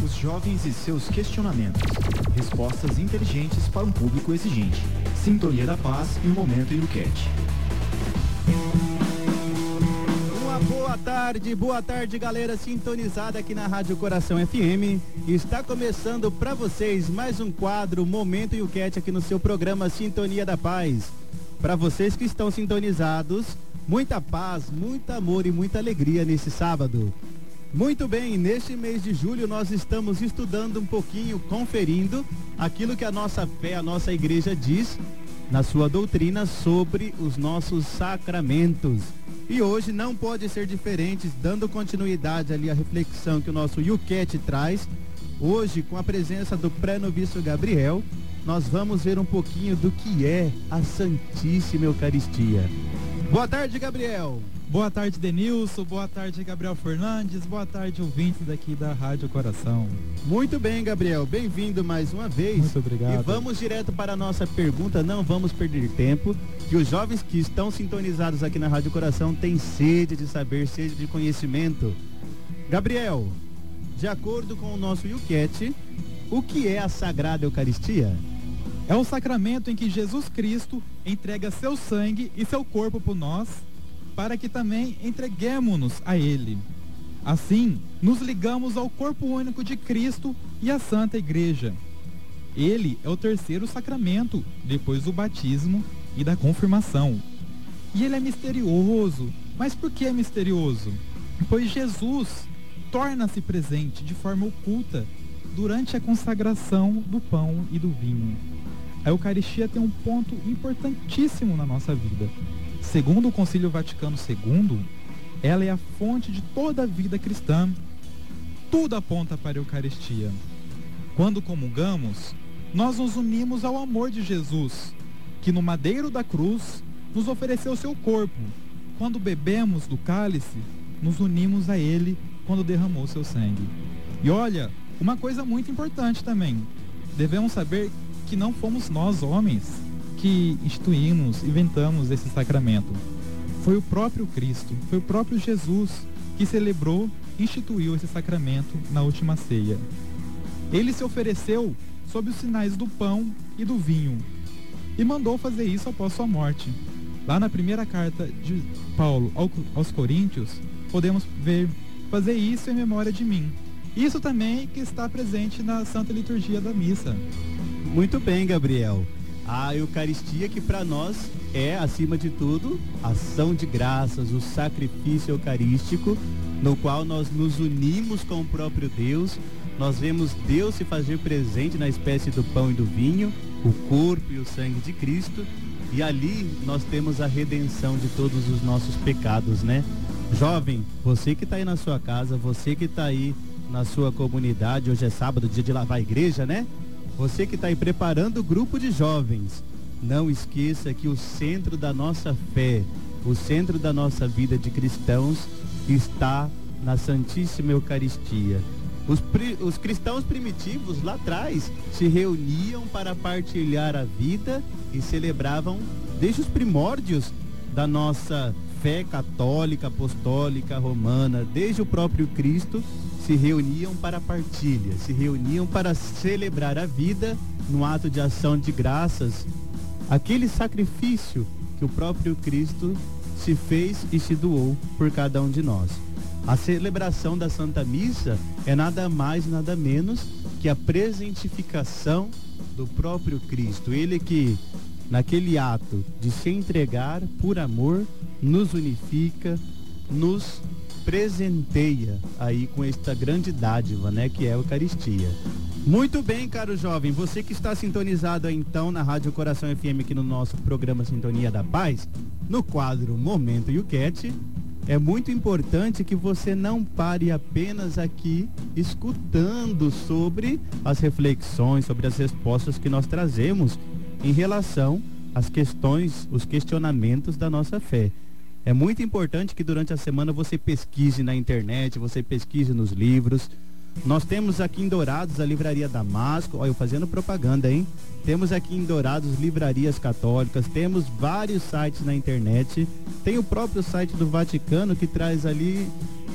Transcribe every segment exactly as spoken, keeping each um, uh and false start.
Os jovens e seus questionamentos. Respostas inteligentes para um público exigente. Sintonia da Paz e o Momento Yucat. Uma boa tarde, boa tarde, galera sintonizada aqui na Rádio Coração F M. Está começando para vocês mais um quadro Momento Yucat aqui no seu programa Sintonia da Paz. Para vocês que estão sintonizados, muita paz, muito amor e muita alegria nesse sábado. Muito bem, neste mês de julho nós estamos estudando um pouquinho, conferindo aquilo que a nossa fé, a nossa igreja diz na sua doutrina sobre os nossos sacramentos. E hoje não pode ser diferente, dando continuidade ali à reflexão que o nosso Yucat traz. Hoje, com a presença do pré-noviço Gabriel, nós vamos ver um pouquinho do que é a Santíssima Eucaristia. Boa tarde, Gabriel. Boa tarde, Denilson. Boa tarde, Gabriel Fernandes. Boa tarde, ouvintes daqui da Rádio Coração. Muito bem, Gabriel. Bem-vindo mais uma vez. Muito obrigado. E vamos direto para a nossa pergunta. Não vamos perder tempo. Que os jovens que estão sintonizados aqui na Rádio Coração têm sede de saber, sede de conhecimento. Gabriel, de acordo com o nosso Yucat, o que é a Sagrada Eucaristia? É o sacramento em que Jesus Cristo entrega seu sangue e seu corpo por nós, para que também entreguemos-nos a Ele. Assim, nos ligamos ao corpo único de Cristo e à Santa Igreja. Ele é o terceiro sacramento, depois do batismo e da confirmação. E ele é misterioso. Mas por que é misterioso? Pois Jesus torna-se presente de forma oculta durante a consagração do pão e do vinho. A Eucaristia tem um ponto importantíssimo na nossa vida. Segundo o Concílio Vaticano segundo, ela é a fonte de toda a vida cristã. Tudo aponta para a Eucaristia. Quando comungamos, nós nos unimos ao amor de Jesus, que no madeiro da cruz nos ofereceu seu corpo. Quando bebemos do cálice, nos unimos a ele quando derramou seu sangue. E olha, uma coisa muito importante também. Devemos saber que não fomos nós, homens, que instituímos, inventamos esse sacramento. Foi o próprio Cristo, foi o próprio Jesus que celebrou, instituiu esse sacramento na última ceia. Ele se ofereceu sob os sinais do pão e do vinho e mandou fazer isso após sua morte. Lá na primeira carta de Paulo aos Coríntios, podemos ver: fazer isso em memória de mim. Isso também que está presente na Santa Liturgia da Missa. Muito bem, Gabriel. A Eucaristia, que para nós é, acima de tudo, ação de graças, o sacrifício eucarístico, no qual nós nos unimos com o próprio Deus. Nós vemos Deus se fazer presente na espécie do pão e do vinho, o corpo e o sangue de Cristo, e ali nós temos a redenção de todos os nossos pecados, né? Jovem, você que está aí na sua casa, você que está aí na sua comunidade, hoje é sábado, dia de lavar a igreja, né? Você que está aí preparando o grupo de jovens, não esqueça que o centro da nossa fé, o centro da nossa vida de cristãos está na Santíssima Eucaristia. Os, os cristãos primitivos lá atrás se reuniam para partilhar a vida e celebravam desde os primórdios da nossa fé católica, apostólica, romana, desde o próprio Cristo, se reuniam para a partilha, se reuniam para celebrar a vida no ato de ação de graças, aquele sacrifício que o próprio Cristo se fez e se doou por cada um de nós. A celebração da Santa Missa é nada mais, nada menos que a presentificação do próprio Cristo. Ele que, naquele ato de se entregar por amor, nos unifica, nos presenteia aí com esta grande dádiva, né, que é a Eucaristia. Muito bem, caro jovem, você que está sintonizado aí, então na Rádio Coração F M aqui no nosso programa Sintonia da Paz, no quadro Momento Yucat, é muito importante que você não pare apenas aqui escutando sobre as reflexões, sobre as respostas que nós trazemos em relação às questões, os questionamentos da nossa fé. É muito importante que durante a semana você pesquise na internet, você pesquise nos livros. Nós temos aqui em Dourados a Livraria Damasco, olha eu fazendo propaganda, hein? Temos aqui em Dourados livrarias católicas, temos vários sites na internet, tem o próprio site do Vaticano que traz ali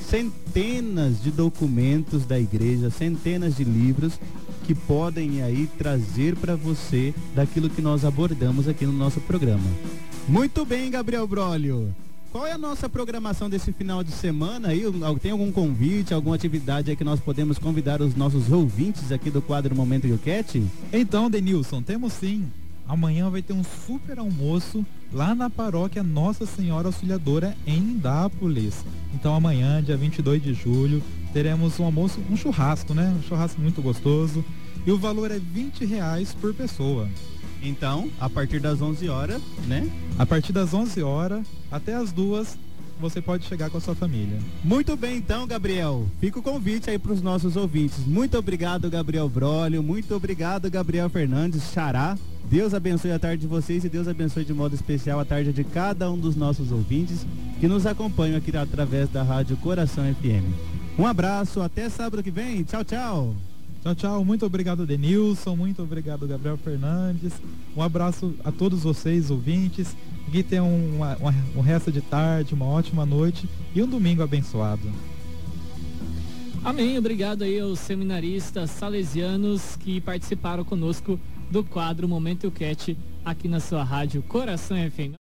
centenas de documentos da igreja, centenas de livros que podem aí trazer para você daquilo que nós abordamos aqui no nosso programa. Muito bem, Gabriel Brolio. Qual é a nossa programação desse final de semana aí? Tem algum convite, alguma atividade aí que nós podemos convidar os nossos ouvintes aqui do quadro Momento Yucat? Então, Denilson, temos sim. Amanhã vai ter um super almoço lá na paróquia Nossa Senhora Auxiliadora em Lindápolis. Então amanhã, dia vinte e dois de julho, teremos um almoço, um churrasco, né? Um churrasco muito gostoso. E o valor é vinte reais por pessoa. Então, a partir das onze horas, né? A partir das onze horas até as duas, você pode chegar com a sua família. Muito bem, então, Gabriel. Fica o convite aí para os nossos ouvintes. Muito obrigado, Gabriel Brolio. Muito obrigado, Gabriel Fernandes, Xará. Deus abençoe a tarde de vocês e Deus abençoe de modo especial a tarde de cada um dos nossos ouvintes que nos acompanham aqui através da Rádio Coração F M. Um abraço, até sábado que vem. Tchau, tchau. Tchau, tchau. Muito obrigado, Denilson. Muito obrigado, Gabriel Fernandes. Um abraço a todos vocês, ouvintes. Que tenham uma, uma, um resto de tarde, uma ótima noite e um domingo abençoado. Amém. Obrigado aí aos seminaristas salesianos que participaram conosco do quadro Momento Yucat aqui na sua rádio Coração F M.